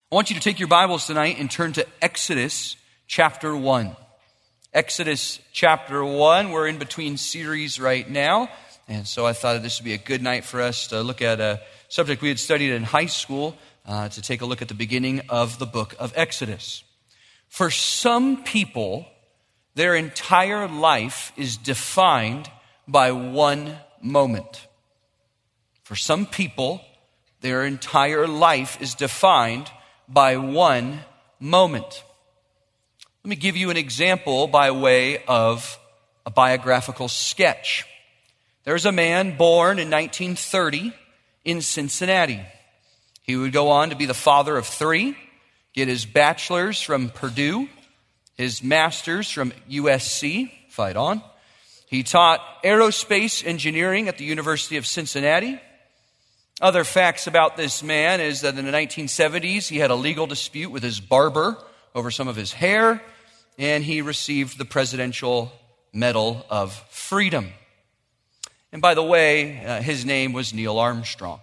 I want you to take your Bibles tonight and turn to Exodus chapter 1. Exodus chapter 1, we're in between series right now, and so I thought this would be a good night for us to look at a subject we had studied in high school, to take a look at the beginning of the book of Exodus. For some people, their entire life is defined by one moment. For some people, their entire life is defined by one moment. Let me give you an example by way of a biographical sketch. There's a man born in 1930 in Cincinnati. He would go on to be the father of three, get his bachelor's from Purdue, his master's from USC, fight on. He taught aerospace engineering at the University of Cincinnati. Other facts about this man is that in the 1970s, he had a legal dispute with his barber over some of his hair, and he received the Presidential Medal of Freedom. And by the way, his name was Neil Armstrong.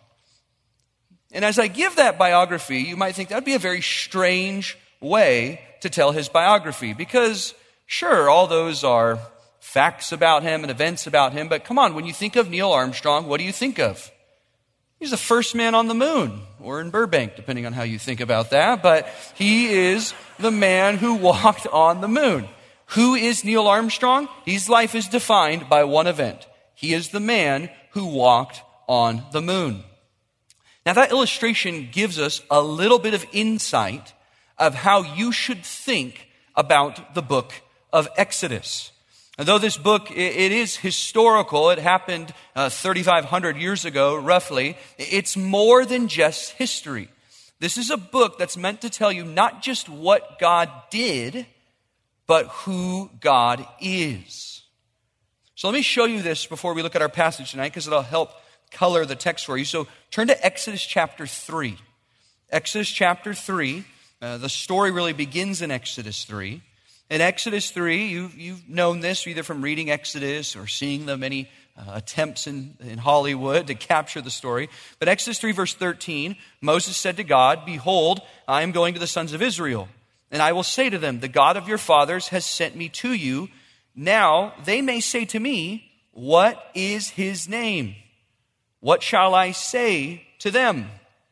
And as I give that biography, you might think that would be a very strange way to tell his biography, because sure, all those are facts about him and events about him, but come on, when you think of Neil Armstrong, what do you think of? He's the first man on the moon, or in Burbank, depending on how you think about that. But he is the man who walked on the moon. Who is Neil Armstrong? His life is defined by one event. He is the man who walked on the moon. Now that illustration gives us a little bit of insight of how you should think about the book of Exodus. And though this book, it is historical, it happened 3,500 years ago, roughly, it's more than just history. This is a book that's meant to tell you not just what God did, but who God is. So let me show you this before we look at our passage tonight, because it'll help color the text for you. So turn to Exodus chapter 3. Exodus chapter 3, the story really begins in Exodus 3. In Exodus 3, you've known this either from reading Exodus or seeing the many attempts in Hollywood to capture the story. But Exodus 3 verse 13, Moses said to God, "Behold, I am going to the sons of Israel, and I will say to them, the God of your fathers has sent me to you. Now they may say to me, what is his name? What shall I say to them?"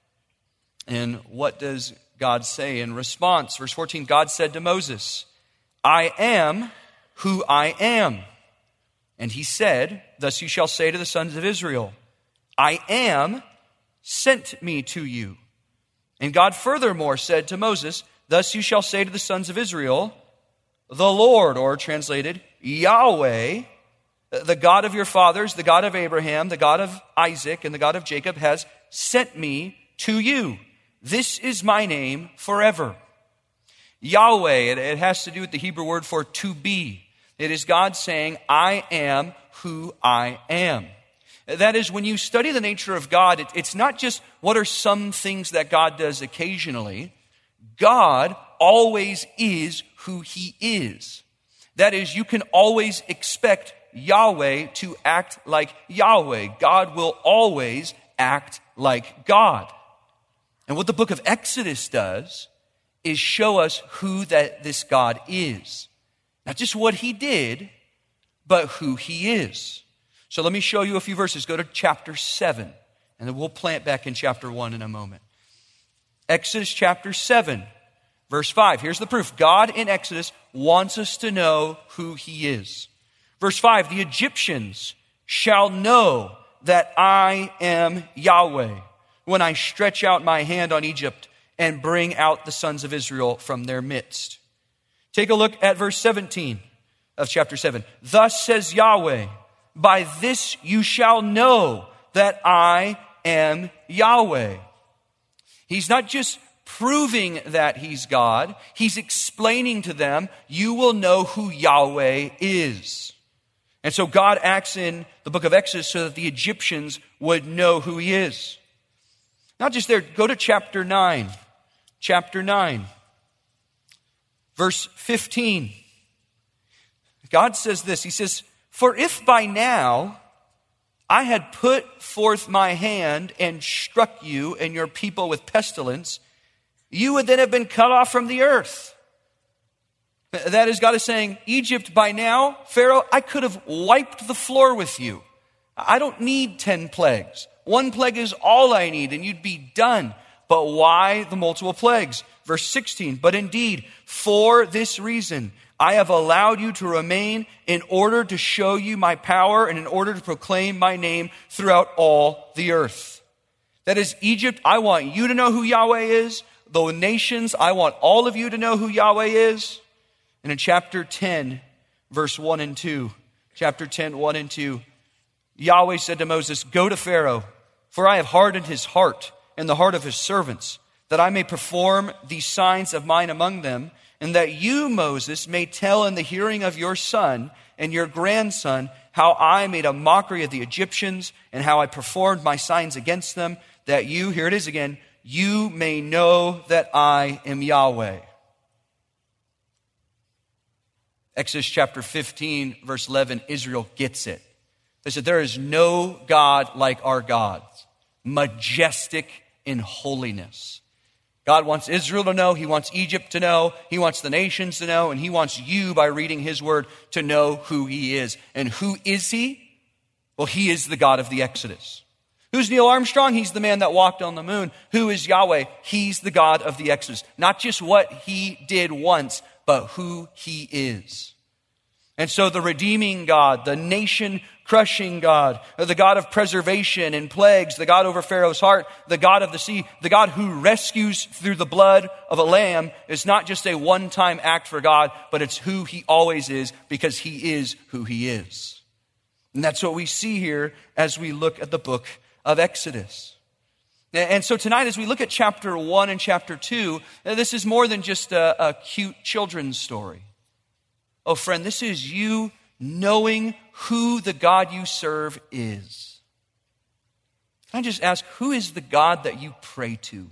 And what does God say in response? Verse 14, God said to Moses, "I am who I am." And he said, "Thus you shall say to the sons of Israel, I am sent me to you." And God furthermore said to Moses, "Thus you shall say to the sons of Israel, the Lord," or translated, Yahweh, "the God of your fathers, the God of Abraham, the God of Isaac, and the God of Jacob has sent me to you. This is my name forever." Yahweh, it has to do with the Hebrew word for to be. It is God saying, "I am who I am." That is, when you study the nature of God, it's not just what are some things that God does occasionally. God always is who he is. That is, you can always expect Yahweh to act like Yahweh. God will always act like God. And what the book of Exodus does is show us who this God is. Not just what he did, but who he is. So let me show you a few verses. Go to chapter 7, and then we'll plant back in chapter 1 in a moment. Exodus chapter 7, verse 5. Here's the proof. God in Exodus wants us to know who he is. Verse 5, "The Egyptians shall know that I am Yahweh when I stretch out my hand on Egypt and bring out the sons of Israel from their midst." Take a look at verse 17 of chapter 7. "Thus says Yahweh, by this you shall know that I am Yahweh." He's not just proving that he's God. He's explaining to them, you will know who Yahweh is. And so God acts in the book of Exodus so that the Egyptians would know who he is. Not just there, go to chapter 9. Chapter 9, verse 15. God says this, he says, "For if by now I had put forth my hand and struck you and your people with pestilence, you would then have been cut off from the earth. That is, God is saying, Egypt, by now, Pharaoh, I could have wiped the floor with you. I don't need 10 plagues. 1 plague is all I need, and you'd be done. But why the multiple plagues? Verse 16, but indeed, for this reason, I have allowed you to remain in order to show you my power and in order to proclaim my name throughout all the earth. That is, Egypt, I want you to know who Yahweh is. The nations, I want all of you to know who Yahweh is. And in chapter 10, verse 1 and 2, chapter 10, 1 and 2, Yahweh said to Moses, go to Pharaoh, for I have hardened his heart and the heart of his servants, that I may perform these signs of mine among them, and that you, Moses, may tell in the hearing of your son and your grandson how I made a mockery of the Egyptians and how I performed my signs against them, that you, here it is again, you may know that I am Yahweh. Exodus chapter 15, verse 11, Israel gets it. They said, there is no God like our God, majestic in holiness. God wants Israel to know, he wants Egypt to know, he wants the nations to know, and he wants you, by reading his word, to know who he is. And who is he? Well, he is the God of the Exodus. Who's Neil Armstrong? He's the man that walked on the moon. Who is Yahweh? He's the God of the Exodus. Not just what he did once, but who he is. And so the redeeming God, the nation-crushing God, the God of preservation and plagues, the God over Pharaoh's heart, the God of the sea, the God who rescues through the blood of a lamb is not just a one-time act for God, but it's who he always is, because he is who he is. And that's what we see here as we look at the book of Exodus. And so tonight, as we look at chapter 1 and chapter 2, this is more than just a cute children's story. Oh, friend, this is you knowing who the God you serve is. Can I just ask, who is the God that you pray to?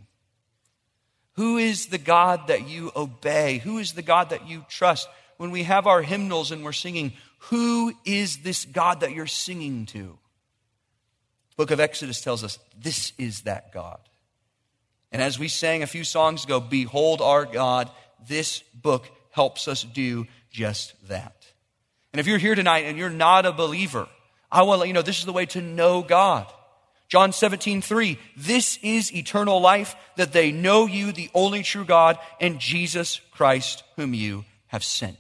Who is the God that you obey? Who is the God that you trust? When we have our hymnals and we're singing, who is this God that you're singing to? The book of Exodus tells us this is that God. And as we sang a few songs ago, behold our God, this book helps us do just that. And if you're here tonight and you're not a believer, I want to let you know this is the way to know God. John 17:3, this is eternal life, that they know you, the only true God, and Jesus Christ, whom you have sent.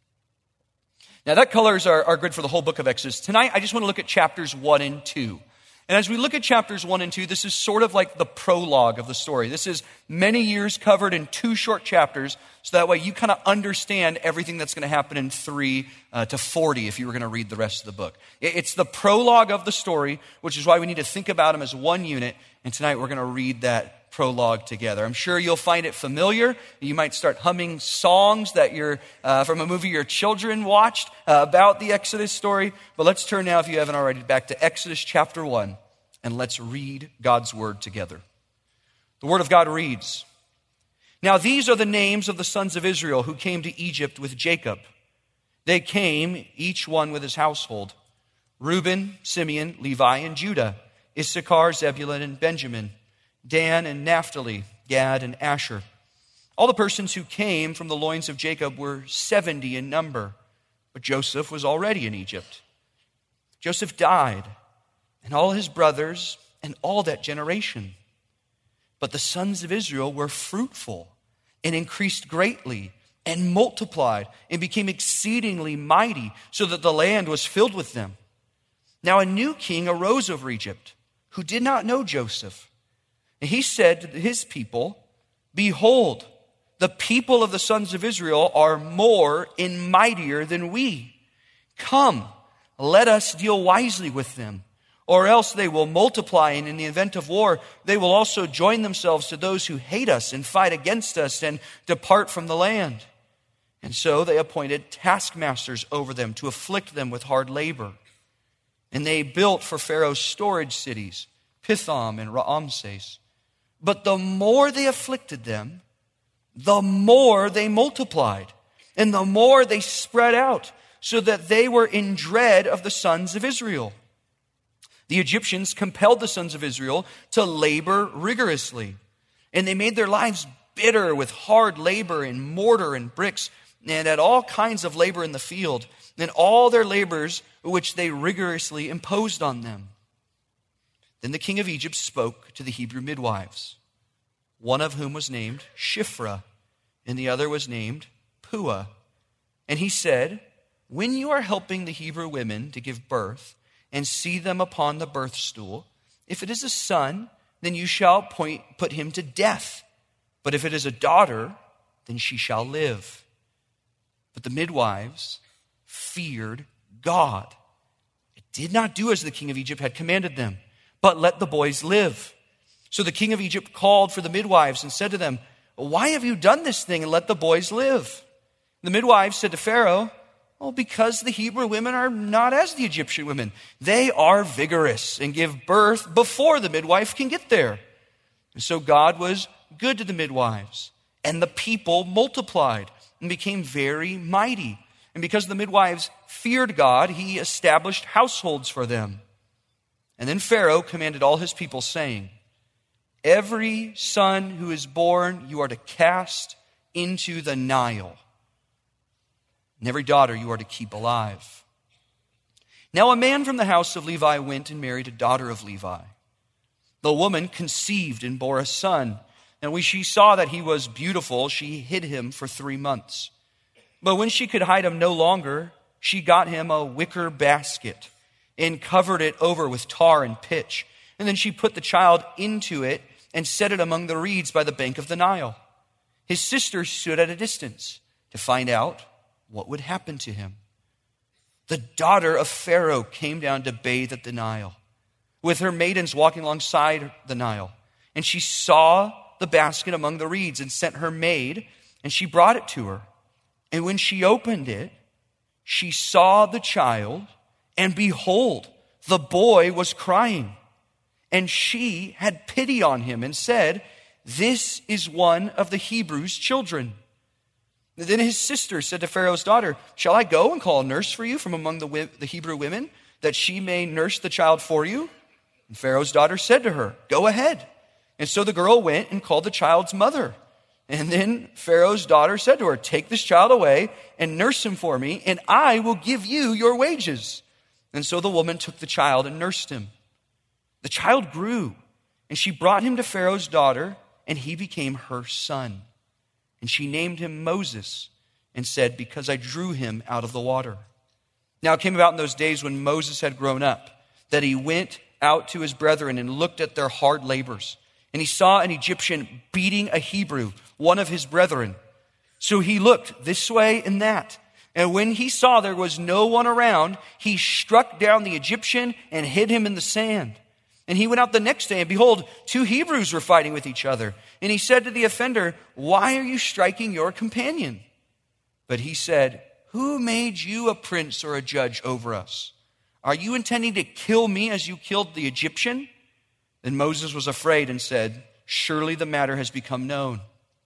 Now that colors are good for the whole book of Exodus. Tonight, I just want to look at chapters 1 and 2. And as we look at chapters 1 and 2, this is sort of like the prologue of the story. This is many years covered in 2 short chapters, so that way you kind of understand everything that's going to happen in 3 to 40 if you were going to read the rest of the book. It's the prologue of the story, which is why we need to think about them as one unit. And tonight we're going to read that prologue together. I'm sure you'll find it familiar. You might start humming songs that you're from a movie your children watched about the Exodus story. But let's turn now, if you haven't already, back to Exodus chapter 1, and let's read God's word together. The word of God reads, now these are the names of the sons of Israel who came to Egypt with Jacob. They came, each one with his household: Reuben, Simeon, Levi, and Judah, Issachar, Zebulun, and Benjamin, Dan and Naphtali, Gad and Asher. All the persons who came from the loins of Jacob were 70 in number, but Joseph was already in Egypt. Joseph died, and all his brothers, and all that generation. But the sons of Israel were fruitful and increased greatly and multiplied and became exceedingly mighty, so that the land was filled with them. Now a new king arose over Egypt, who did not know Joseph. And he said to his people, behold, the people of the sons of Israel are more and mightier than we. Come, let us deal wisely with them, or else they will multiply, and in the event of war, they will also join themselves to those who hate us and fight against us and depart from the land. And so they appointed taskmasters over them to afflict them with hard labor. And they built for Pharaoh's storage cities, Pithom and Ramses. But the more they afflicted them, the more they multiplied, and the more they spread out, so that they were in dread of the sons of Israel. The Egyptians compelled the sons of Israel to labor rigorously, and they made their lives bitter with hard labor in mortar and bricks, and at all kinds of labor in the field, and all their labors which they rigorously imposed on them. Then the king of Egypt spoke to the Hebrew midwives, one of whom was named Shiphrah, and the other was named Puah. And he said, when you are helping the Hebrew women to give birth and see them upon the birth stool, if it is a son, then you shall put him to death. But if it is a daughter, then she shall live. But the midwives feared God. It did not do as the king of Egypt had commanded them, but let the boys live. So the king of Egypt called for the midwives and said to them, why have you done this thing and let the boys live? The midwives said to Pharaoh, because the Hebrew women are not as the Egyptian women. They are vigorous and give birth before the midwife can get there. And so God was good to the midwives, and the people multiplied and became very mighty. And because the midwives feared God, he established households for them. And then Pharaoh commanded all his people, saying, every son who is born you are to cast into the Nile, and every daughter you are to keep alive. Now a man from the house of Levi went and married a daughter of Levi. The woman conceived and bore a son, and when she saw that he was beautiful, she hid him for 3 months. But when she could hide him no longer, she got him a wicker basket and covered it over with tar and pitch. And then she put the child into it and set it among the reeds by the bank of the Nile. His sister stood at a distance to find out what would happen to him. The daughter of Pharaoh came down to bathe at the Nile, with her maidens walking alongside the Nile. And she saw the basket among the reeds and sent her maid, and she brought it to her. And when she opened it, she saw the child, and behold, the boy was crying. And she had pity on him and said, this is one of the Hebrews' children. Then his sister said to Pharaoh's daughter, shall I go and call a nurse for you from among the Hebrew women, that she may nurse the child for you? And Pharaoh's daughter said to her, go ahead. And so the girl went and called the child's mother. And then Pharaoh's daughter said to her, take this child away and nurse him for me, and I will give you your wages. And so the woman took the child and nursed him. The child grew, and she brought him to Pharaoh's daughter, and he became her son. And she named him Moses and said, because I drew him out of the water. Now it came about in those days when Moses had grown up, that he went out to his brethren and looked at their hard labors. And he saw an Egyptian beating a Hebrew, one of his brethren. So he looked this way and that. And when he saw there was no one around, he struck down the Egyptian and hid him in the sand. And he went out the next day, and behold, 2 Hebrews were fighting with each other. And he said to the offender, why are you striking your companion? But he said, who made you a prince or a judge over us? Are you intending to kill me as you killed the Egyptian? Then Moses was afraid and said, surely the matter has become known.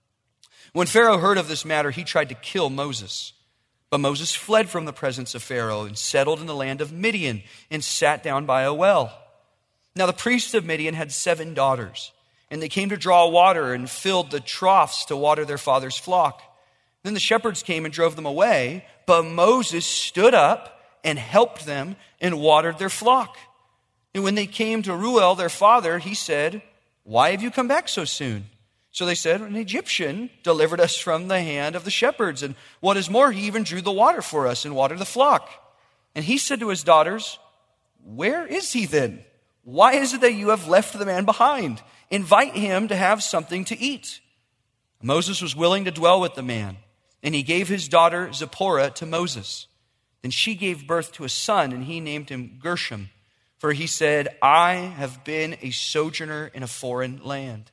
When Pharaoh heard of this matter, he tried to kill Moses. But Moses fled from the presence of Pharaoh and settled in the land of Midian and sat down by a well. Now the priests of Midian had 7 daughters, and they came to draw water and filled the troughs to water their father's flock. Then the shepherds came and drove them away, but Moses stood up and helped them and watered their flock. And when they came to Reuel, their father, he said, why have you come back so soon? So they said, an Egyptian delivered us from the hand of the shepherds. And what is more, he even drew the water for us and watered the flock. And he said to his daughters, where is he then? Why is it that you have left the man behind? Invite him to have something to eat. Moses was willing to dwell with the man, and he gave his daughter Zipporah to Moses. Then she gave birth to a son, and he named him Gershom, for he said, I have been a sojourner in a foreign land.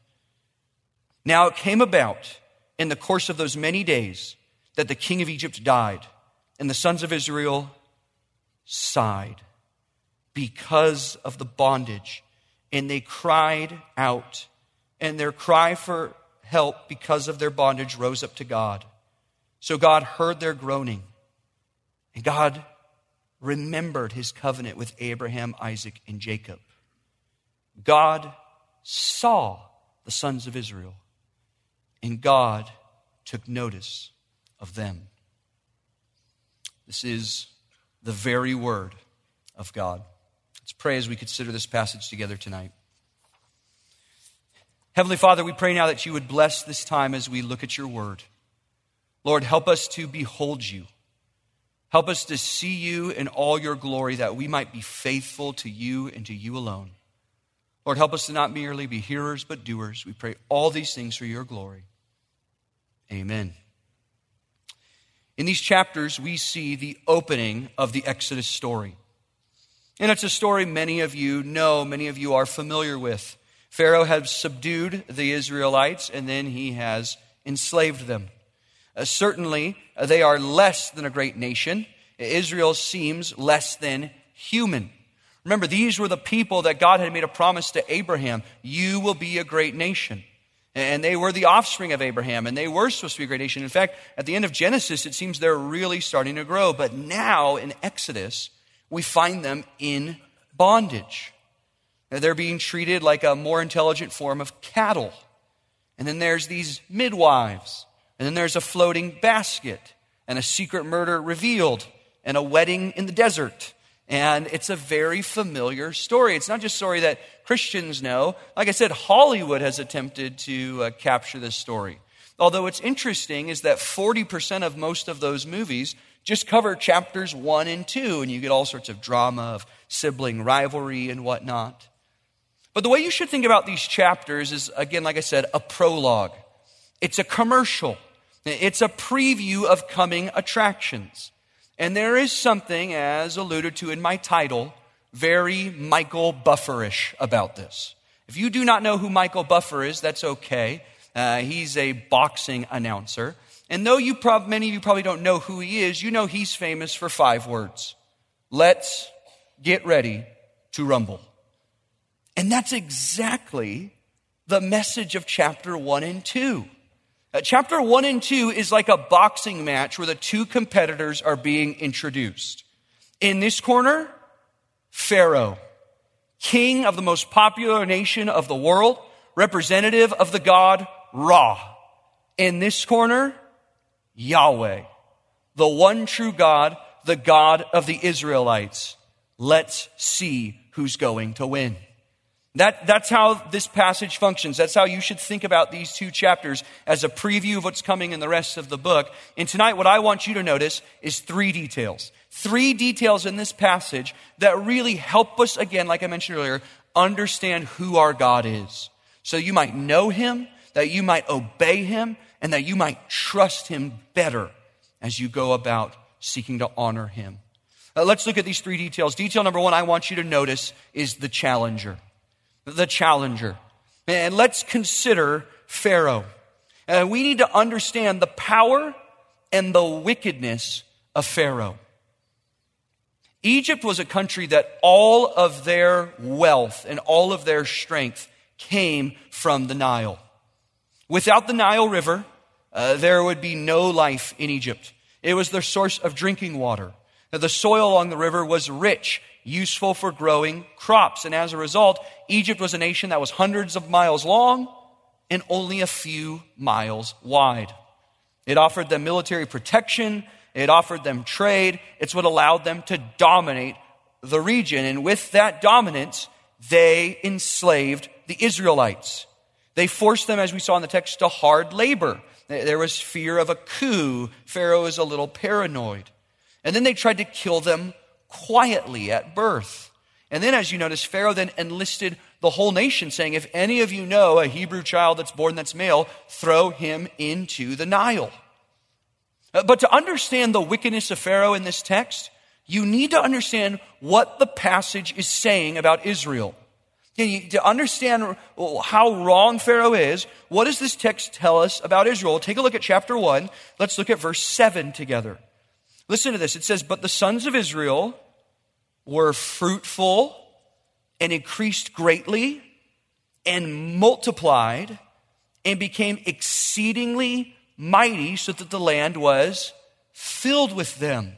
Now it came about in the course of those many days that the king of Egypt died, and the sons of Israel sighed because of the bondage, and they cried out, and their cry for help because of their bondage rose up to God. So God heard their groaning, and God remembered his covenant with Abraham, Isaac, and Jacob. God saw the sons of Israel, and God took notice of them. This is the very word of God. Let's pray as we consider this passage together tonight. Heavenly Father, we pray now that you would bless this time as we look at your word. Lord, help us to behold you. Help us to see you in all your glory, that we might be faithful to you and to you alone. Lord, help us to not merely be hearers, but doers. We pray all these things for your glory. Amen. In these chapters, we see the opening of the Exodus story. And it's a story many of you know, many of you are familiar with. Pharaoh has subdued the Israelites, and then he has enslaved them. Certainly, they are less than a great nation. Israel seems less than human. Remember, these were the people that God had made a promise to Abraham. You will be a great nation. And they were the offspring of Abraham, and they were supposed to be a great nation. In fact, at the end of Genesis, it seems they're really starting to grow. But now, in Exodus, we find them in bondage. They're being treated like a more intelligent form of cattle. And then there's these midwives. And then there's a floating basket and a secret murder revealed and a wedding in the desert. And it's a very familiar story. It's not just a story that Christians know. Like I said, Hollywood has attempted to capture this story. Although what's interesting is that 40% of most of those movies just cover chapters 1 and 2, and you get all sorts of drama of sibling rivalry and whatnot. But the way you should think about these chapters is, again, like I said, a prologue. It's a commercial. It's a preview of coming attractions. And there is something, as alluded to in my title, very Michael Buffer-ish about this. If you do not know who Michael Buffer is, that's okay. He's a boxing announcer. And though many of you probably don't know who he is, you know he's famous for 5 words. Let's get ready to rumble. And that's exactly the message of chapter 1 and 2. Chapter 1 and 2 is like a boxing match where the two competitors are being introduced. In this corner, Pharaoh, king of the most popular nation of the world, representative of the god Ra. In this corner, Yahweh, the one true God, the God of the Israelites. Let's see who's going to win. That's how this passage functions. That's how you should think about these 2 chapters as a preview of what's coming in the rest of the book. And tonight, what I want you to notice is 3 details. 3 details in this passage that really help us, again, like I mentioned earlier, understand who our God is. So you might know him, that you might obey him, and that you might trust him better as you go about seeking to honor him. Let's look at these 3 details. Detail number 1 I want you to notice is the challenger. The challenger. And let's consider Pharaoh. We need to understand the power and the wickedness of Pharaoh. Egypt was a country that all of their wealth and all of their strength came from the Nile. Without the Nile River, there would be no life in Egypt. It was their source of drinking water. The soil along the river was rich, useful for growing crops. And as a result, Egypt was a nation that was hundreds of miles long and only a few miles wide. It offered them military protection. It offered them trade. It's what allowed them to dominate the region. And with that dominance, they enslaved the Israelites. They forced them, as we saw in the text, to hard labor. There was fear of a coup. Pharaoh is a little paranoid. And then they tried to kill them quietly at birth. And then, as you notice, Pharaoh then enlisted the whole nation, saying, if any of you know a Hebrew child that's born that's male, throw him into the Nile. But to understand the wickedness of Pharaoh in this text, you need to understand what the passage is saying about Israel. To understand how wrong Pharaoh is, what does this text tell us about Israel? Take a look at chapter 1. Let's look at verse 7 together. Listen to this. It says, but the sons of Israel were fruitful and increased greatly and multiplied and became exceedingly mighty so that the land was filled with them.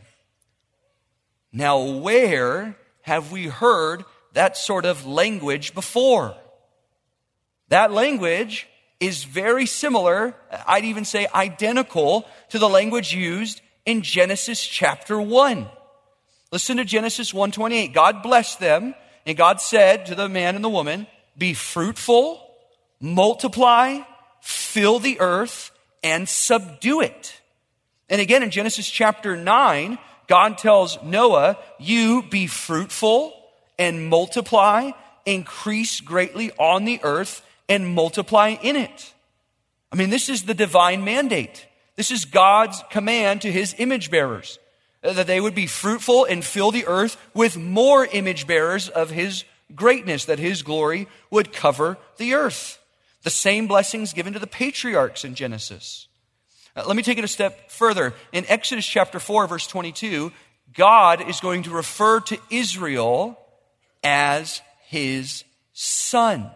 Now, where have we heard that sort of language before? That language is very similar, I'd even say identical, to the language used in Genesis chapter 1. Listen to Genesis 1:28. God blessed them, and God said to the man and the woman, "Be fruitful, multiply, fill the earth, and subdue it." And again in Genesis chapter 9, God tells Noah, "You be fruitful and multiply, increase greatly on the earth and multiply in it." I mean, this is the divine mandate. This is God's command to his image bearers, that they would be fruitful and fill the earth with more image bearers of his greatness, that his glory would cover the earth. The same blessings given to the patriarchs in Genesis. Let me take it a step further. In Exodus chapter 4, verse 22, God is going to refer to Israel as his son.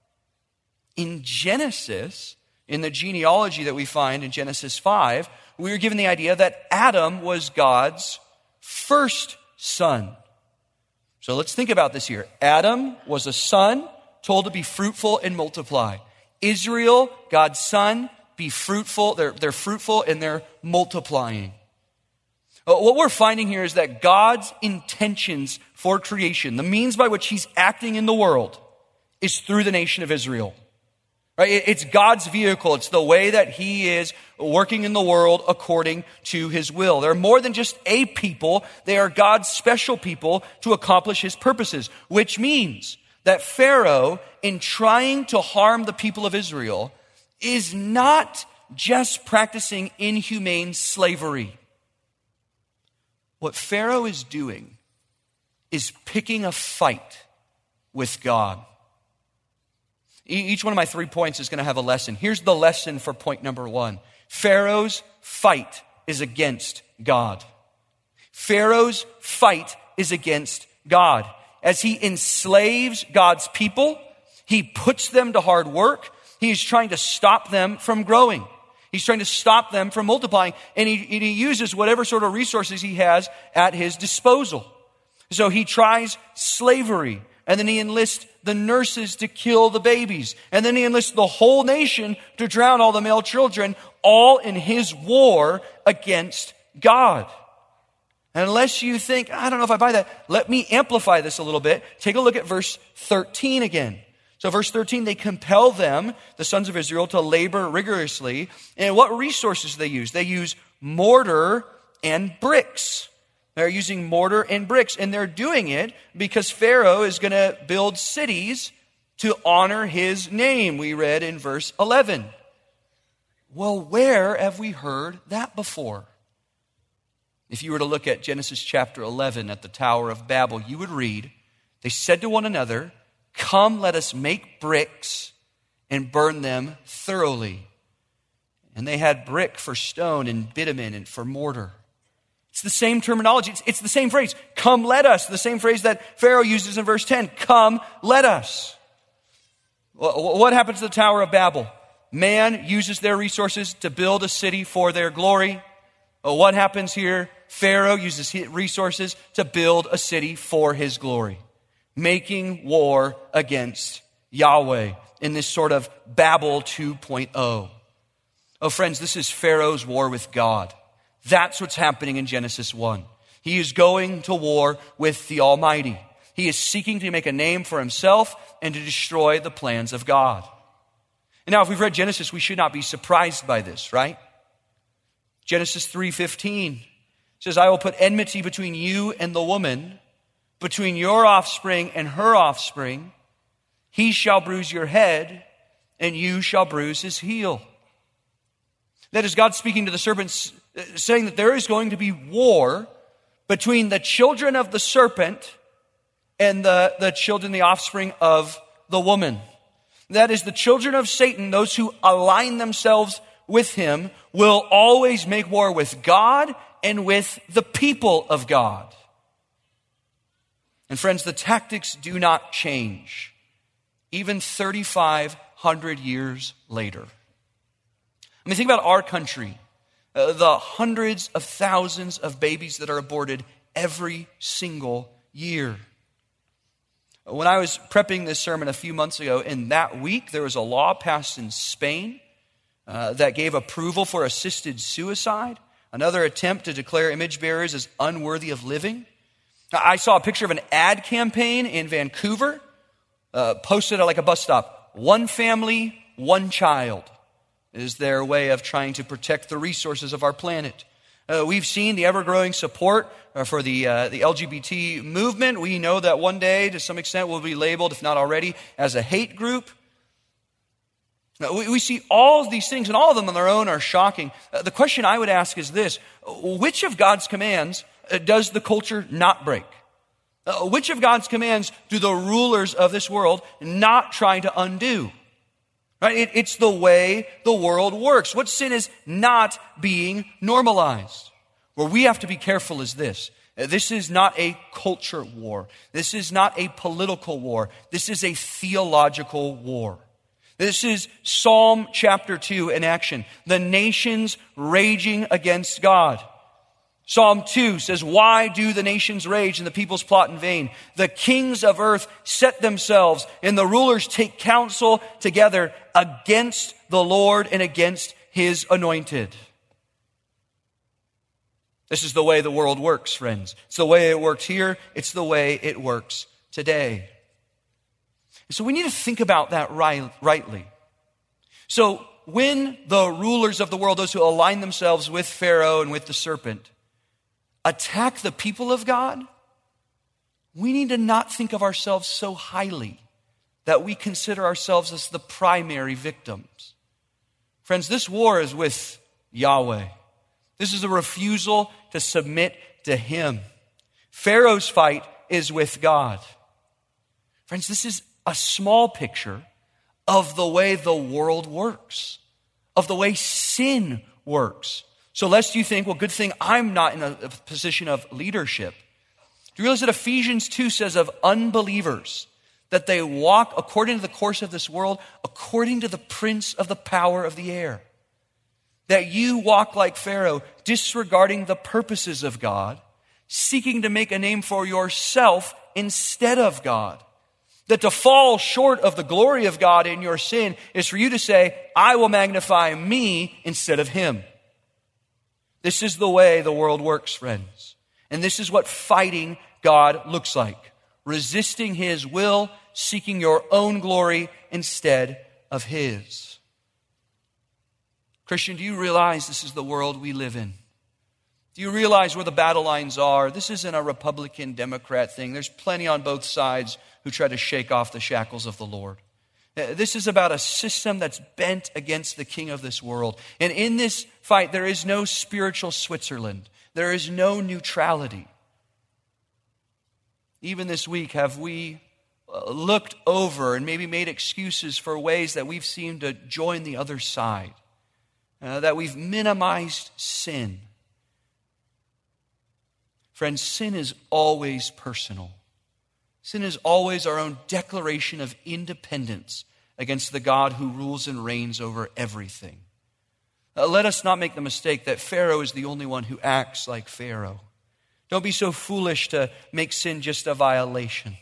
In Genesis, in the genealogy that we find in Genesis 5, we are given the idea that Adam was God's first son. So let's think about this here. Adam was a son told to be fruitful and multiply. Israel, God's son, be fruitful. They're fruitful and they're multiplying. What we're finding here is that God's intentions for creation, the means by which he's acting in the world, is through the nation of Israel. Right? It's God's vehicle. It's the way that he is working in the world according to his will. They're more than just a people. They are God's special people to accomplish his purposes, which means that Pharaoh, in trying to harm the people of Israel, is not just practicing inhumane slavery. What Pharaoh is doing is picking a fight with God. Each one of my 3 points is going to have a lesson. Here's the lesson for point number 1. Pharaoh's fight is against God. Pharaoh's fight is against God. As he enslaves God's people, he puts them to hard work. He's trying to stop them from growing. He's trying to stop them from multiplying. And he uses whatever sort of resources he has at his disposal. So he tries slavery. And then he enlists the nurses to kill the babies. And then he enlists the whole nation to drown all the male children, all in his war against God. And unless you think, I don't know if I buy that, let me amplify this a little bit. Take a look at verse 13 again. So verse 13, they compel them, the sons of Israel, to labor rigorously. And what resources do they use? They use mortar and bricks. They're using mortar and bricks. And they're doing it because Pharaoh is going to build cities to honor his name. We read in verse 11. Well, where have we heard that before? If you were to look at Genesis chapter 11 at the Tower of Babel, you would read, they said to one another, "Come, let us make bricks and burn them thoroughly." And they had brick for stone and bitumen and for mortar. It's the same terminology. It's the same phrase. Come, let us. The same phrase that Pharaoh uses in verse 10. Come, let us. What happens to the Tower of Babel? Man uses their resources to build a city for their glory. What happens here? Pharaoh uses his resources to build a city for his glory, making war against Yahweh in this sort of Babel 2.0. Oh, friends, this is Pharaoh's war with God. That's what's happening in Genesis 1. He is going to war with the Almighty. He is seeking to make a name for himself and to destroy the plans of God. And now, if we've read Genesis, we should not be surprised by this, right? Genesis 3:15 says, "I will put enmity between you and the woman, between your offspring and her offspring. He shall bruise your head, and you shall bruise his heel." That is God speaking to the serpents, saying that there is going to be war between the children of the serpent and the children, the offspring of the woman. That is, the children of Satan, those who align themselves with him, will always make war with God and with the people of God. And friends, the tactics do not change, even 3,500 years later. I mean, think about our country, the hundreds of thousands of babies that are aborted every single year. When I was prepping this sermon a few months ago, in that week, there was a law passed in Spain that gave approval for assisted suicide, another attempt to declare image bearers as unworthy of living. I saw a picture of an ad campaign in Vancouver, posted at like a bus stop. One family, one child is their way of trying to protect the resources of our planet. We've seen the ever-growing support for the LGBT movement. We know that one day, to some extent, we'll be labeled, if not already, as a hate group. We see all of these things, and all of them on their own are shocking. The question I would ask is this: which of God's commands does the culture not break? Which of God's commands do the rulers of this world not try to undo? Right? It's the way the world works. What sin is not being normalized? Where we have to be careful is this. This is not a culture war. This is not a political war. This is a theological war. This is Psalm chapter 2 in action. The nations raging against God. Psalm 2 says, "Why do the nations rage and the peoples plot in vain? The kings of earth set themselves, and the rulers take counsel together against the Lord and against his anointed." This is the way the world works, friends. It's the way it worked here. It's the way it works today. So we need to think about that rightly. So when the rulers of the world, those who align themselves with Pharaoh and with the serpent, attack the people of God, we need to not think of ourselves so highly that we consider ourselves as the primary victims. Friends, this war is with Yahweh. This is a refusal to submit to him. Pharaoh's fight is with God. Friends, this is a small picture of the way the world works, of the way sin works. So lest you think, well, good thing I'm not in a position of leadership. Do you realize that Ephesians 2 says of unbelievers that they walk according to the course of this world, according to the prince of the power of the air? That you walk like Pharaoh, disregarding the purposes of God, seeking to make a name for yourself instead of God. That to fall short of the glory of God in your sin is for you to say, I will magnify me instead of him. This is the way the world works, friends. And this is what fighting God looks like. Resisting his will, seeking your own glory instead of his. Christian, do you realize this is the world we live in? Do you realize where the battle lines are? This isn't a Republican, Democrat thing. There's plenty on both sides who try to shake off the shackles of the Lord. This is about a system that's bent against the king of this world. And in this fight, there is no spiritual Switzerland. There is no neutrality. Even this week, have we looked over and maybe made excuses for ways that we've seemed to join the other side? That we've minimized sin? Friends, sin is always personal. Sin is always our own declaration of independence against the God who rules and reigns over everything. Let us not make the mistake that Pharaoh is the only one who acts like Pharaoh. Don't be so foolish to make sin just a violation.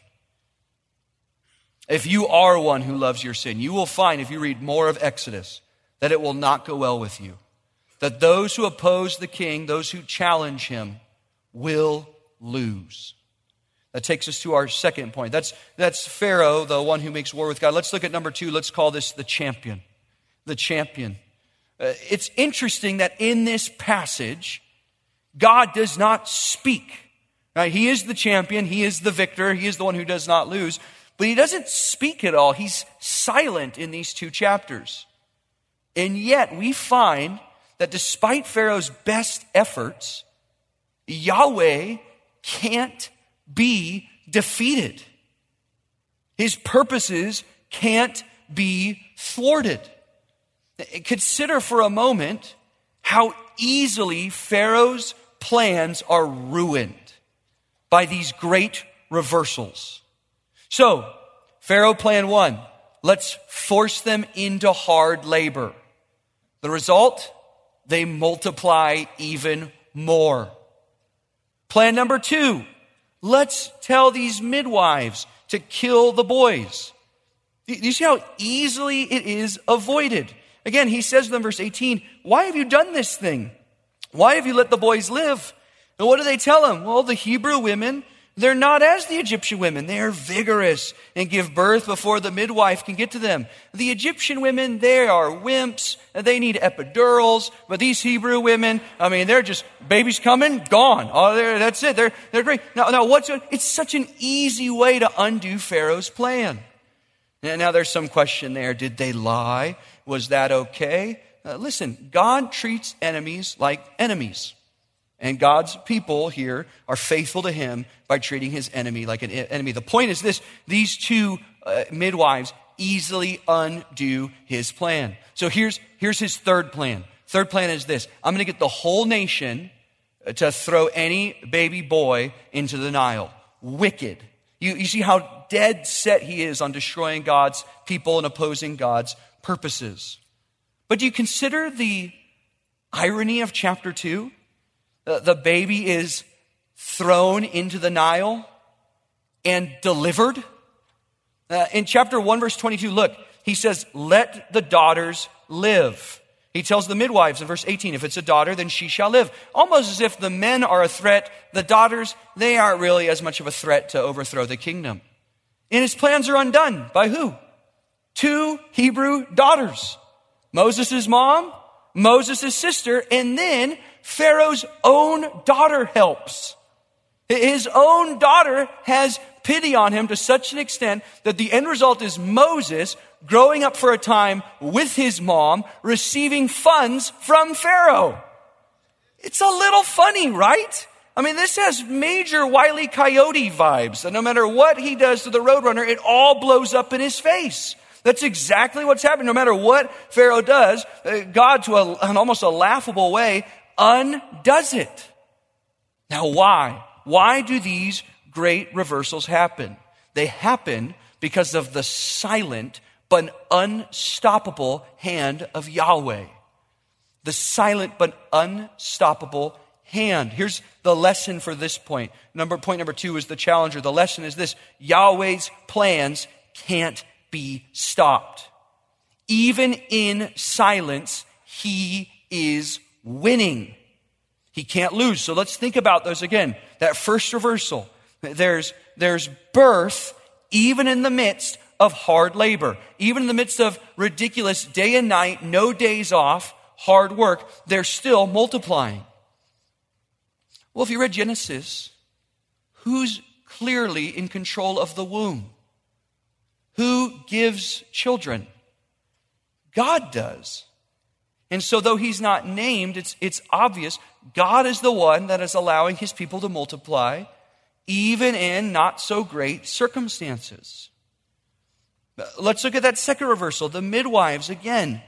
If you are one who loves your sin, you will find, if you read more of Exodus, that it will not go well with you. That those who oppose the king, those who challenge him, will lose. That takes us to our second point. That's Pharaoh, the one who makes war with God. Let's look at number 2. Let's call this the champion. The champion. It's interesting that in this passage, God does not speak. Right? He is the champion. He is the victor. He is the one who does not lose. But he doesn't speak at all. He's silent in these 2 chapters. And yet we find that despite Pharaoh's best efforts, Yahweh can't be defeated. His purposes can't be thwarted. Consider for a moment how easily Pharaoh's plans are ruined by these great reversals. So, Pharaoh plan 1, let's force them into hard labor. The result, they multiply even more. Plan number 2, let's tell these midwives to kill the boys. Do you see how easily it is avoided? Again, he says to them, verse 18, why have you done this thing? Why have you let the boys live? And what do they tell him? Well, the Hebrew women, they're not as the Egyptian women. They are vigorous and give birth before the midwife can get to them. The Egyptian women, they are wimps. They need epidurals. But these Hebrew women, they're just, baby's coming, gone. Oh, that's it. They're great. Now, it's such an easy way to undo Pharaoh's plan. Now, there's some question there. Did they lie? Was that okay? Listen, God treats enemies like enemies. And God's people here are faithful to him by treating his enemy like an enemy. The point is this: these two midwives easily undo his plan. So here's his third plan. Third plan is this: I'm going to get the whole nation to throw any baby boy into the Nile. Wicked. You see how dead set he is on destroying God's people and opposing God's purposes. But do you consider the irony of chapter 2? The baby is thrown into the Nile and delivered. In chapter 1, verse 22, look, he says, let the daughters live. He tells the midwives in verse 18, if it's a daughter, then she shall live. Almost as if the men are a threat, the daughters, they aren't really as much of a threat to overthrow the kingdom. And his plans are undone. By who? 2 Hebrew daughters. Moses' mom, Moses' sister, and then Pharaoh's own daughter helps. His own daughter has pity on him to such an extent that the end result is Moses growing up for a time with his mom, receiving funds from Pharaoh. It's a little funny, right? This has major Wile E. Coyote vibes. And no matter what he does to the Roadrunner, it all blows up in his face. That's exactly what's happening. No matter what Pharaoh does, God, to an almost a laughable way, undoes it. Now, why? Why do these great reversals happen? They happen because of the silent but unstoppable hand of Yahweh. The silent but unstoppable hand. Here's the lesson for this point. Point number 2 is the challenger. The lesson is this: Yahweh's plans can't be stopped. Even in silence, he is winning. He can't lose. So let's think about those again. That first reversal. There's birth even in the midst of hard labor. Even in the midst of ridiculous day and night, no days off, hard work, they're still multiplying. Well, if you read Genesis, who's clearly in control of the womb? Who gives children? God does. And so though he's not named, it's obvious God is the one that is allowing his people to multiply, even in not so great circumstances. Let's look at that second reversal. The midwives, again,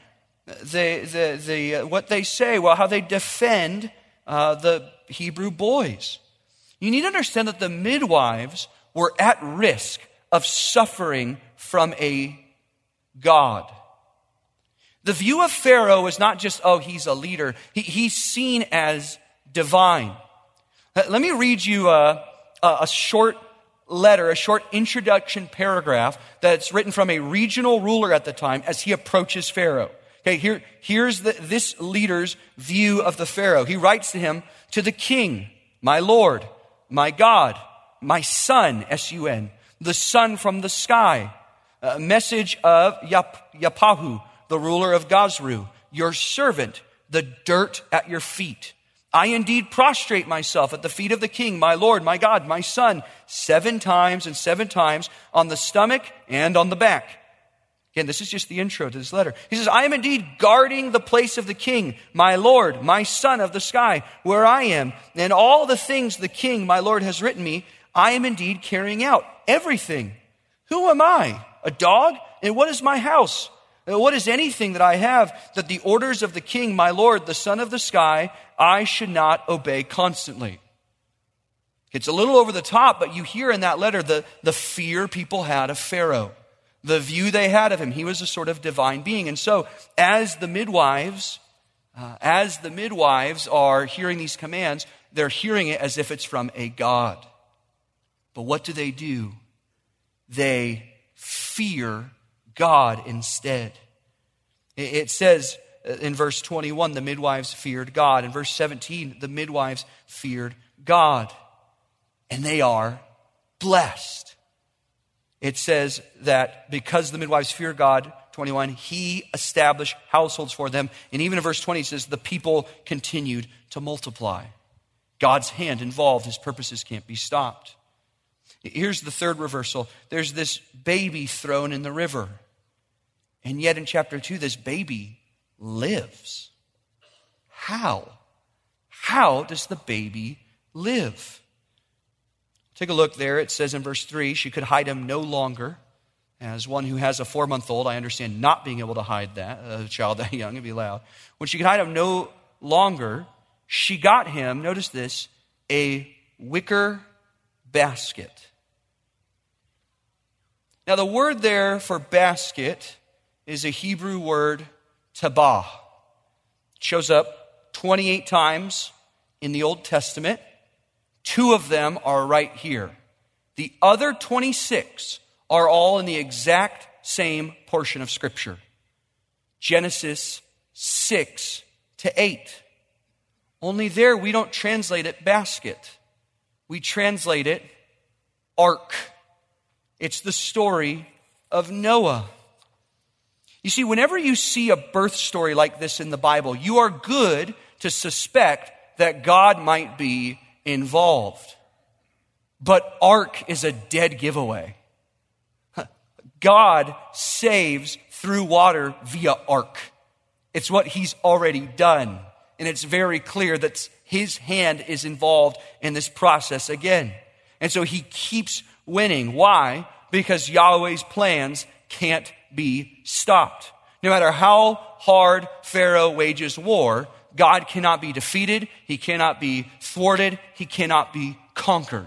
what they say, how they defend the Hebrew boys. You need to understand that the midwives were at risk of suffering from a god. The view of Pharaoh is not just, he's a leader. He's seen as divine. Let me read you a short letter, a short introduction paragraph that's written from a regional ruler at the time as he approaches Pharaoh. Okay, here's this leader's view of the Pharaoh. He writes to him, to the king, my Lord, my God, my son, S-U-N, the son from the sky, a message of Yapahu, the ruler of Gazru, your servant, the dirt at your feet. I indeed prostrate myself at the feet of the king, my Lord, my God, my son, 7 times and 7 times on the stomach and on the back. Again, this is just the intro to this letter. He says, I am indeed guarding the place of the king, my Lord, my son of the sky, where I am, and all the things the king, my Lord, has written me, I am indeed carrying out everything. Who am I? A dog? And what is my house? What is anything that I have that the orders of the king, my Lord, the son of the sky, I should not obey constantly? It's a little over the top, but you hear in that letter the fear people had of Pharaoh, the view they had of him. He was a sort of divine being. And so as the midwives are hearing these commands, they're hearing it as if it's from a god. But what do? they fear God instead. It says in verse 21, the midwives feared God. In verse 17, the midwives feared God. And they are blessed. It says that because the midwives fear God, 21, he established households for them. And even in verse 20, it says the people continued to multiply. God's hand involved. His purposes can't be stopped. Here's the third reversal. There's this baby thrown in the river. And yet in chapter 2, this baby lives. How? How does the baby live? Take a look there. It says in verse 3, she could hide him no longer. As one who has a 4-month-old, I understand not being able to hide that, a child that young, it'd be loud. When she could hide him no longer, she got him, notice this, a wicker basket. Now the word there for basket is a Hebrew word, tabah. It shows up 28 times in the Old Testament. 2 of them are right here. The other 26 are all in the exact same portion of Scripture. Genesis 6 to 8. Only there we don't translate it basket. We translate it ark. It's the story of Noah. You see, whenever you see a birth story like this in the Bible, you are good to suspect that God might be involved. But ark is a dead giveaway. God saves through water via ark. It's what he's already done. And it's very clear that his hand is involved in this process again. And so he keeps winning. Why? Because Yahweh's plans can't be stopped. No matter how hard Pharaoh wages war, God cannot be defeated. He cannot be thwarted. He cannot be conquered.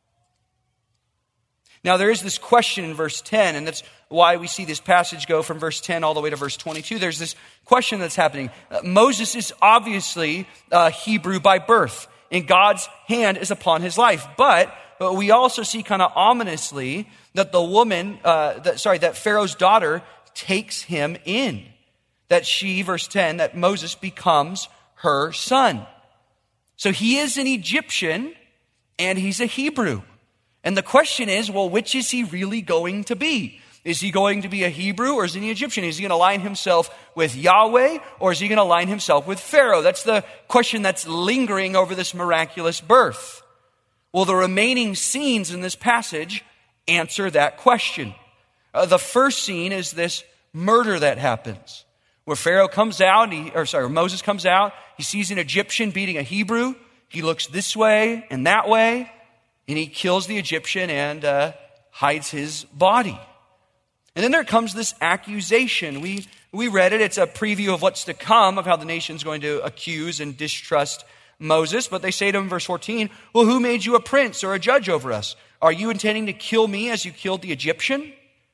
Now, there is this question in verse 10, and that's why we see this passage go from verse 10 all the way to verse 22. There's this question that's happening. Moses is obviously Hebrew by birth, and God's hand is upon his life. But we also see kind of ominously that the woman, that Pharaoh's daughter takes him in. That she, verse 10, that Moses becomes her son. So he is an Egyptian, and he's a Hebrew. And the question is, well, which is he really going to be? Is he going to be a Hebrew or is he an Egyptian? Is he going to align himself with Yahweh or is he going to align himself with Pharaoh? That's the question that's lingering over this miraculous birth. Well, the remaining scenes in this passage answer that question. The first scene is this murder that happens, where Pharaoh comes out, Moses comes out, he sees an Egyptian beating a Hebrew, he looks this way and that way, and he kills the Egyptian and hides his body. And then there comes this accusation. We read it. It's a preview of what's to come, of how the nation's going to accuse and distrust Moses. But they say to him in verse 14, well, who made you a prince or a judge over us? Are you intending to kill me as you killed the Egyptian?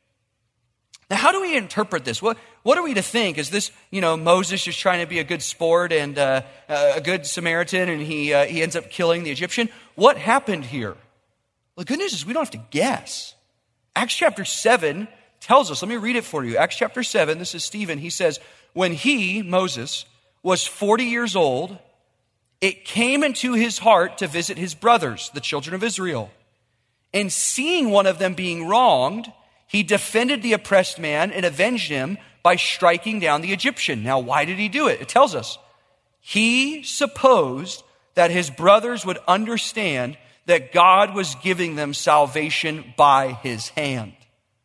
Now, how do we interpret this? What are we to think? Is this, Moses just trying to be a good sport and a good Samaritan and he ends up killing the Egyptian? What happened here? Well, the good news is we don't have to guess. Acts chapter 7 tells us, let me read it for you. Acts chapter 7, this is Stephen. He says, when he, Moses, was 40 years old, it came into his heart to visit his brothers, the children of Israel. And seeing one of them being wronged, he defended the oppressed man and avenged him by striking down the Egyptian. Now, why did he do it? It tells us. He supposed that his brothers would understand that God was giving them salvation by his hand.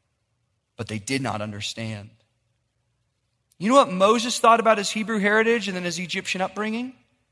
But they did not understand. You know what Moses thought about his Hebrew heritage and then his Egyptian upbringing?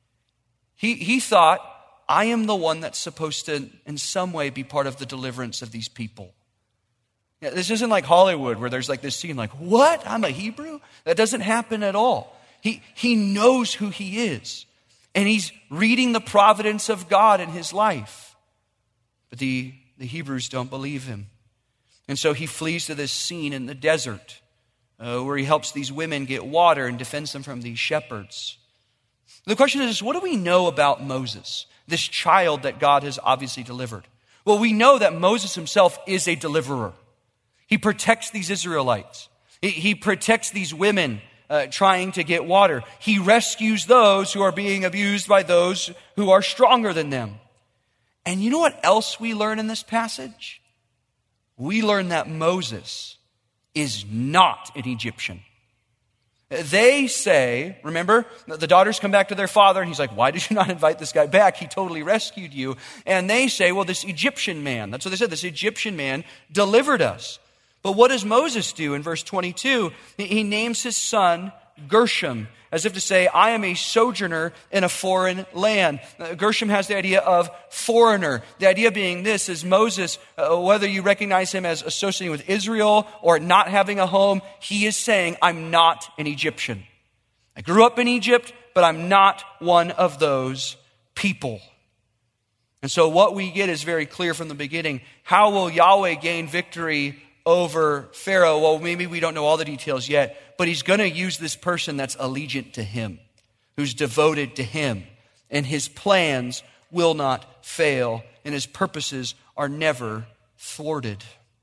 He thought, I am the one that's supposed to, in some way, be part of the deliverance of these people. Yeah, this isn't like Hollywood where there's like this scene like, what? I'm a Hebrew? That doesn't happen at all. He knows who he is. And he's reading the providence of God in his life. But the Hebrews don't believe him. And so he flees to this scene in the desert where he helps these women get water and defends them from these shepherds. The question is, what do we know about Moses, this child that God has obviously delivered? Well, we know that Moses himself is a deliverer. He protects these Israelites. He protects these women trying to get water. He rescues those who are being abused by those who are stronger than them. And you know what else we learn in this passage? We learn that Moses is not an Egyptian. They say, remember, the daughters come back to their father and he's like, why did you not invite this guy back? He totally rescued you. And they say, well, this Egyptian man, that's what they said, this Egyptian man delivered us. But what does Moses do in verse 22? He names his son Gershom, as if to say, I am a sojourner in a foreign land. Gershom has the idea of foreigner. The idea being this is Moses, whether you recognize him as associating with Israel or not having a home, he is saying, I'm not an Egyptian. I grew up in Egypt, but I'm not one of those people. And so what we get is very clear from the beginning. How will Yahweh gain victory over Pharaoh? Well, maybe we don't know all the details yet, but he's going to use this person that's allegiant to him, who's devoted to him, and his plans will not fail, and his purposes are never thwarted.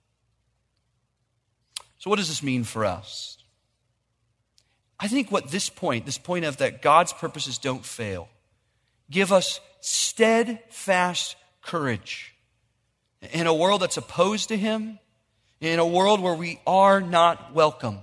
So what does this mean for us? I think what this point of that God's purposes don't fail, give us steadfast courage in a world that's opposed to him, in a world where we are not welcomed.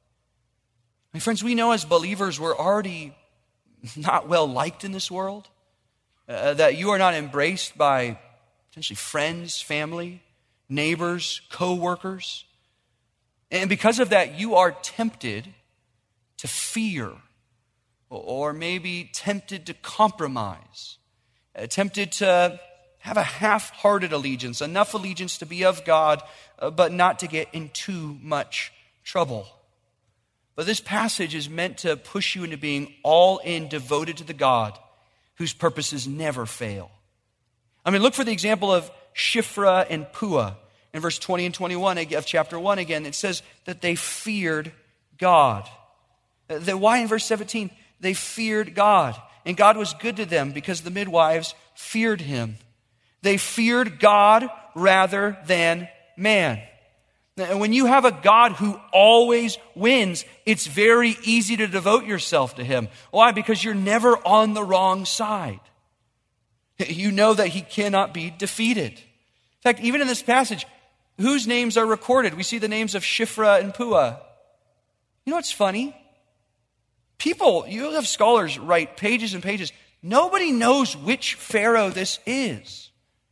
My friends, we know as believers we're already not well liked in this world, that you are not embraced by potentially friends, family, neighbors, co-workers. And because of that, you are tempted to fear, or maybe tempted to compromise, tempted to have a half-hearted allegiance, enough allegiance to be of God, but not to get in too much trouble. But this passage is meant to push you into being all in, devoted to the God whose purposes never fail. I mean, look for the example of Shiphrah and Puah. In verse 20 and 21 of chapter 1 again, it says that they feared God. Why in verse 17? They feared God. And God was good to them because the midwives feared him. They feared God rather than man. And when you have a God who always wins, it's very easy to devote yourself to him. Why? Because you're never on the wrong side. You know that he cannot be defeated. In fact, even in this passage, whose names are recorded? We see the names of Shiphrah and Puah. You know what's funny? People, you have scholars write pages and pages. Nobody knows which Pharaoh this is.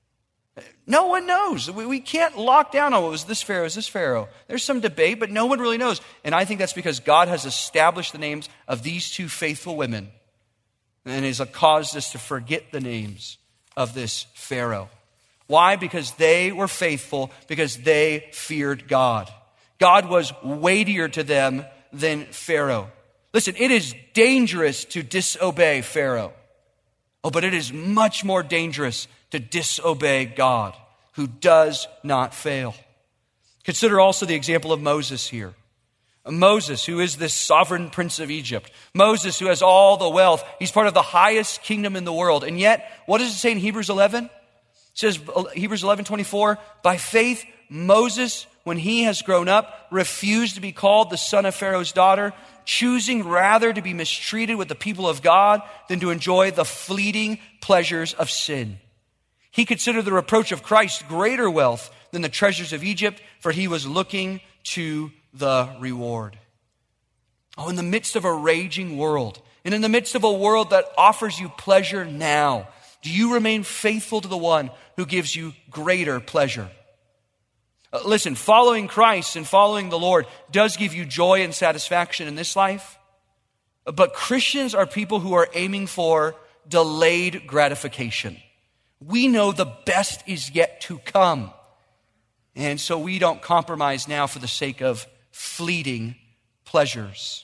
No one knows. We can't lock down, oh, it was this Pharaoh, it was this Pharaoh. There's some debate, but no one really knows. And I think that's because God has established the names of these two faithful women and has caused us to forget the names of this Pharaoh. Why? Because they were faithful, because they feared God. God was weightier to them than Pharaoh. Listen, it is dangerous to disobey Pharaoh. Oh, but it is much more dangerous to disobey God, who does not fail. Consider also the example of Moses here. Moses, who is this sovereign prince of Egypt. Moses, who has all the wealth. He's part of the highest kingdom in the world. And yet, what does it say in Hebrews 11? It says, Hebrews 11:24, by faith, Moses, when he has grown up, refused to be called the son of Pharaoh's daughter, choosing rather to be mistreated with the people of God than to enjoy the fleeting pleasures of sin. He considered the reproach of Christ greater wealth than the treasures of Egypt, for he was looking to the reward. Oh, in the midst of a raging world, and in the midst of a world that offers you pleasure now, do you remain faithful to the one who gives you greater pleasure? Listen, following Christ and following the Lord does give you joy and satisfaction in this life, but Christians are people who are aiming for delayed gratification. We know the best is yet to come. And so we don't compromise now for the sake of fleeting pleasures.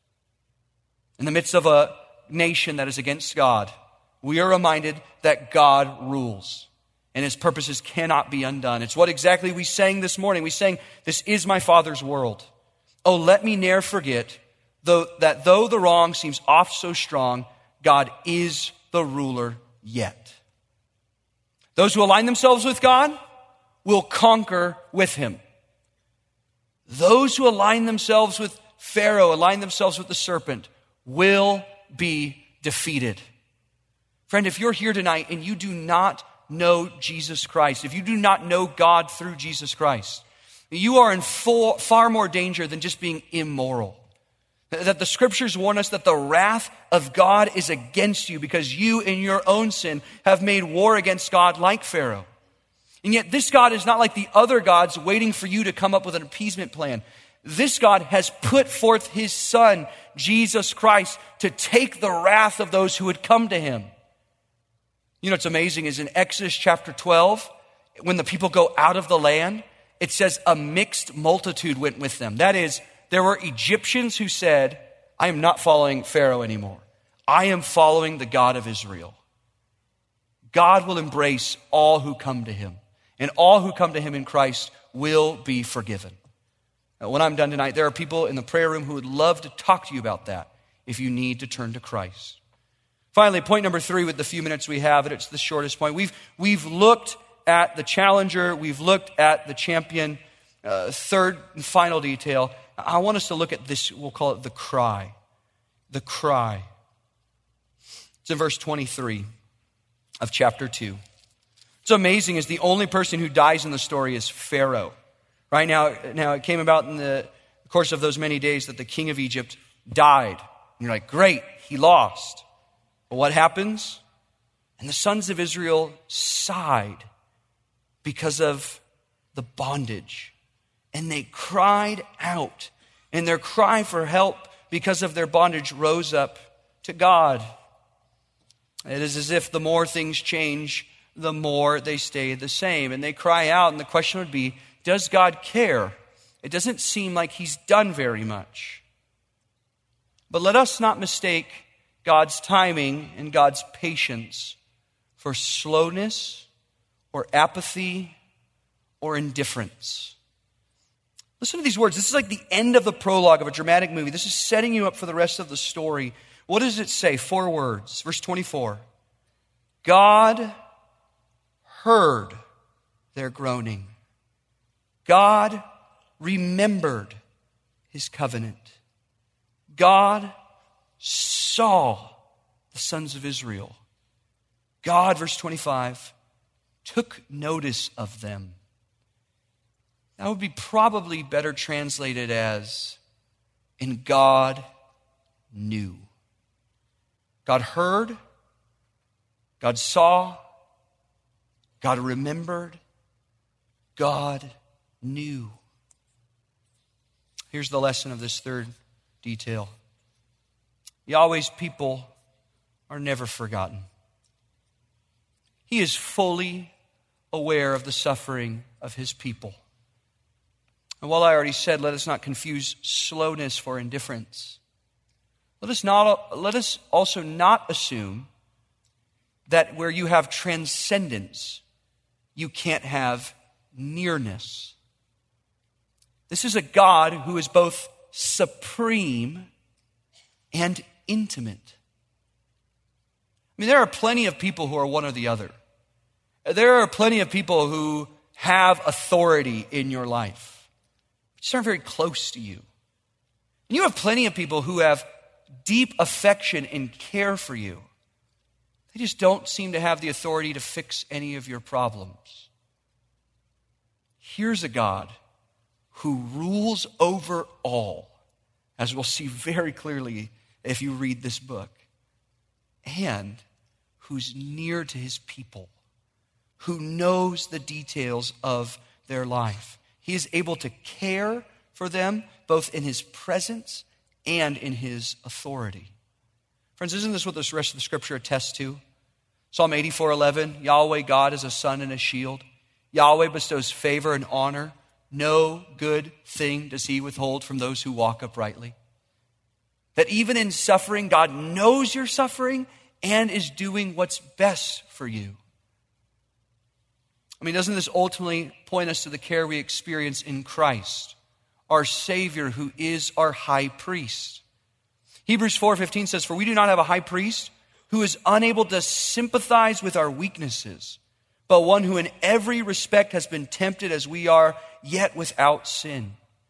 In the midst of a nation that is against God, we are reminded that God rules and his purposes cannot be undone. It's what exactly we sang this morning. We sang, this is my Father's world. Oh, let me ne'er forget, though the wrong seems oft so strong, God is the ruler yet. Those who align themselves with God will conquer with him. those who align themselves with Pharaoh, align themselves with the serpent, will be defeated. Friend, if you're here tonight and you do not know Jesus Christ, if you do not know God through Jesus Christ, you are in far more danger than just being immoral. That the scriptures warn us that the wrath of God is against you because you in your own sin have made war against God like Pharaoh. And yet this God is not like the other gods waiting for you to come up with an appeasement plan. This God has put forth his Son, Jesus Christ, to take the wrath of those who would come to him. You know what's amazing is in Exodus chapter 12, when the people go out of the land, it says a mixed multitude went with them. That is, there were Egyptians who said, I am not following Pharaoh anymore. I am following the God of Israel. God will embrace all who come to him, and all who come to him in Christ will be forgiven. Now, when I'm done tonight, there are people in the prayer room who would love to talk to you about that if you need to turn to Christ. Finally, point number 3 with the few minutes we have, and it's the shortest point. We've looked at the challenger. We've looked at the champion. Third and final detail, I want us to look at this, we'll call it the cry. The cry. It's in verse 23 of chapter 2. What's amazing is the only person who dies in the story is Pharaoh. Right now it came about in the course of those many days that the king of Egypt died. And you're like, great, he lost. But what happens? And the sons of Israel sighed because of the bondage. And they cried out. And their cry for help because of their bondage rose up to God. It is as if the more things change, the more they stay the same. And they cry out, and the question would be, does God care? It doesn't seem like he's done very much. But let us not mistake God's timing and God's patience for slowness or apathy or indifference. Listen to these words. This is like the end of the prologue of a dramatic movie. This is setting you up for the rest of the story. What does it say? 4 words. Verse 24. God heard their groaning. God remembered his covenant. God saw the sons of Israel. God, verse 25, took notice of them. That would be probably better translated as, and God knew. God heard, God saw, God remembered, God knew. Here's the lesson of this third detail. Yahweh's people are never forgotten. He is fully aware of the suffering of his people. And while I already said, let us not confuse slowness for indifference, let us also not assume that where you have transcendence, you can't have nearness. This is a God who is both supreme and intimate. I mean, there are plenty of people who are one or the other. There are plenty of people who have authority in your life, but just aren't very close to you. And you have plenty of people who have deep affection and care for you. They just don't seem to have the authority to fix any of your problems. Here's a God who rules over all, as we'll see very clearly if you read this book, and who's near to his people, who knows the details of their life. He is able to care for them both in his presence and in his authority. Friends, isn't this what this rest of the scripture attests to? Psalm 84:11, Yahweh God is a sun and a shield. Yahweh bestows favor and honor. No good thing does he withhold from those who walk uprightly. That even in suffering, God knows you're suffering and is doing what's best for you. I mean, doesn't this ultimately point us to the care we experience in Christ, our Savior who is our high priest? Hebrews 4:15 says, for we do not have a high priest who is unable to sympathize with our weaknesses, but one who in every respect has been tempted as we are, yet without sin.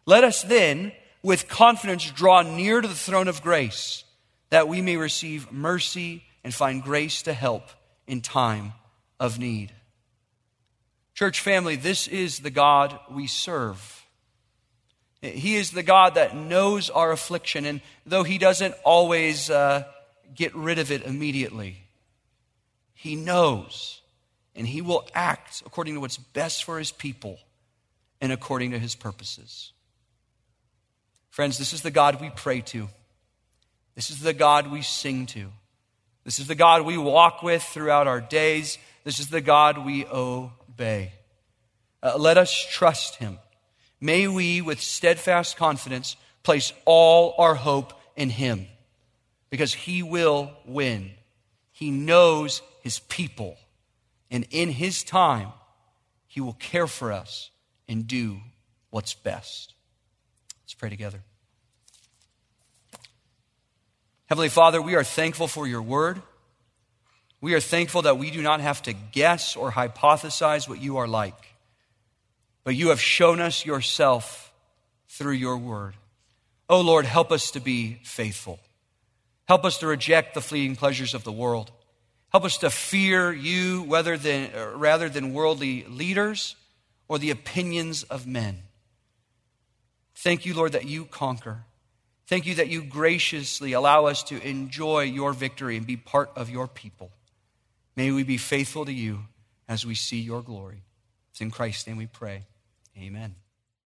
Let us then, with confidence, draw near to the throne of grace, that we may receive mercy and find grace to help in time of need. Church family, this is the God we serve. He is the God that knows our affliction, and though He doesn't always get rid of it immediately, He knows, and He will act according to what's best for His people and according to His purposes. Friends, this is the God we pray to. This is the God we sing to. This is the God we walk with throughout our days. This is the God we obey. Let us trust Him. May we, with steadfast confidence, place all our hope in Him, because He will win. He knows His people, and in His time, He will care for us and do what's best. Let's pray together. Heavenly Father, we are thankful for your word. We are thankful that we do not have to guess or hypothesize what you are like, but you have shown us yourself through your word. Oh Lord, help us to be faithful. Help us to reject the fleeting pleasures of the world. Help us to fear you rather than worldly leaders or the opinions of men. Thank you, Lord, that you conquer. Thank you that you graciously allow us to enjoy your victory and be part of your people. May we be faithful to you as we see your glory. It's in Christ's name we pray. Amen.